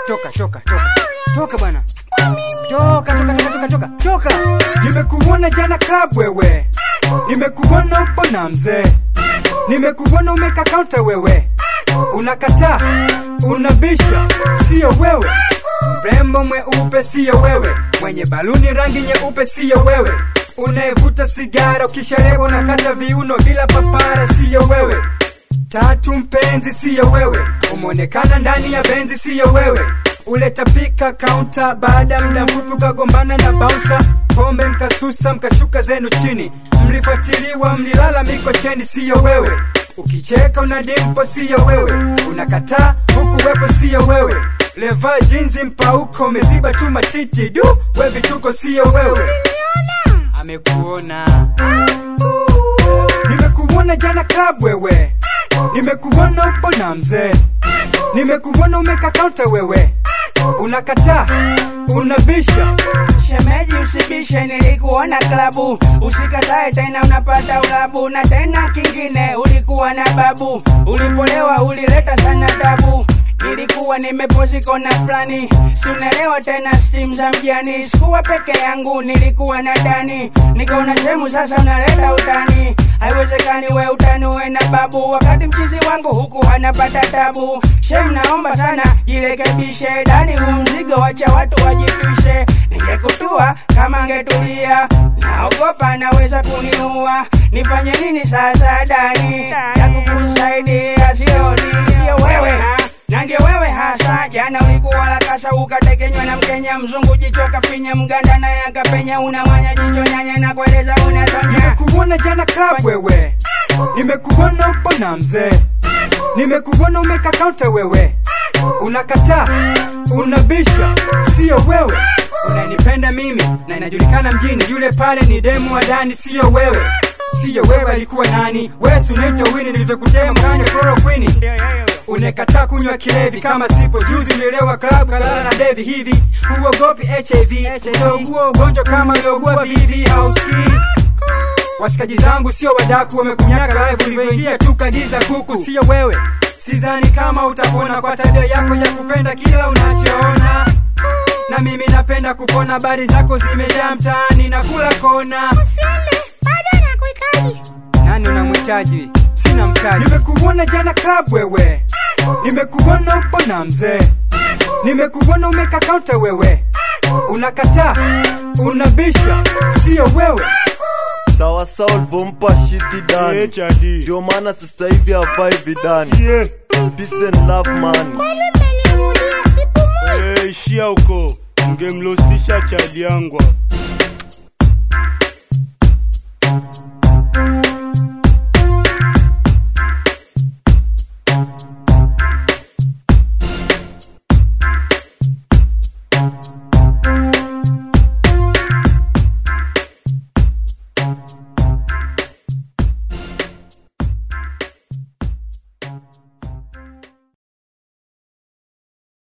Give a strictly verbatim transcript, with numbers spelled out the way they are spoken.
Toka, toka, toka. Toka bana. Toka, toka, toka, toka, toka. Toka. Nimekuona jana club wewe. Nimekuona upo na mzee. Nimekuona umeka counter wewe. Unakataa, unabisha, sio wewe. Mrembo mweupe sio wewe. Mwenye baluni rangi nyeupe sio wewe. Unaevuta sigara ukishareba unakata viuno bila papara sio wewe. Tatu mpenzi sio wewe. Umonekana ndani ya benzi sio wewe. Uleta pika counter baada muda mfupi ukagombana na bouncer. Pombe mkasusa mkashuka zenu chini. Mlifuatiliwa mlilala mikocheni sio wewe. Ukicheka una dimpo sio wewe. Unakataa huku wepo sio wewe. Leva jinzi mpauko umeziba tu matiti du. We vituko sio wewe. Amekuona. Nimekuona jana club wewe. Nimekuona upo na mzee. Nimekuona umeka counter wewe. Unakataa, unabisha. Shemeji usibishe nilikuona klabu. Usikatae tena unapata ulabu. Na tena kingine ulikuwa na babu. Ulipolewa ulileta sana tabu. Nilikuwa nimepozi kona plani. Sunelewa tena steam za mjani. Sikuwa peke yangu nilikuwa na Dani. Nikaona shemu sasa unaleta utani. Haiwezekani we utanuwe na babu. Wakati mchizi wangu huku hanapata tabu. Shemu naomba sana jirekebishe. Dani huu mzigo wacha watu wajitwishe. Ningekutua kama ngetulia. Naogopa naweza kuniua. Nifanye nini sasa Dani? Ya kukusaidia sioni. Sio wewe ha? Na ndio wewe hasa. Jana ulikuwa lakasa ukatekenywa na Mkenya. Mzungu jicho kafinya Mganda na ya kapenya. Unamanya jicho nyanya na kueleza unasonya. Nimekuona jana club wewe. Nimekuona upo na mzee. Nimekuona umeka counter wewe. Unakataa, unabisha, sio wewe. Unanipenda mimi na inajulikana mjini. Yule pale ni demu wa Dani sio wewe. Sio wewe alikuwa nani? Wewe unaitwa Winnie nilivyokutema mkanya chloroquine. Unekataa kunywa kilevi kama sipo juzi nilewa club kalala na Devi hivi. Huogopi H I V. Utaugua ugonjwa kama uliogua V V hausikii. Washikaji zangu sio wadaku wamekunyaka live ulivyoingia tu kagiza kuku sio wewe. Sidhani kama utapona kwa tabia yako ya kupenda kila unachoona. Na mimi napenda kupona habari zako zimejaa mtaani na kula kona. Usiende, bado nakuhitaji. Nani unamhitaji? Sina mtaji. Nimekuona jana club wewe. Nimekuona upo na mzee. Nimekuona umeka counter wewe. Unakataa, unabisha, sio wewe. Sawa sawa ulivompa shiti Dani. Ndio maana sasa hivi havai vidani. Peace and love man. Kweli mmenimulia sipumui. Eh, ishia uko. Ungemlostisha chali yangwa.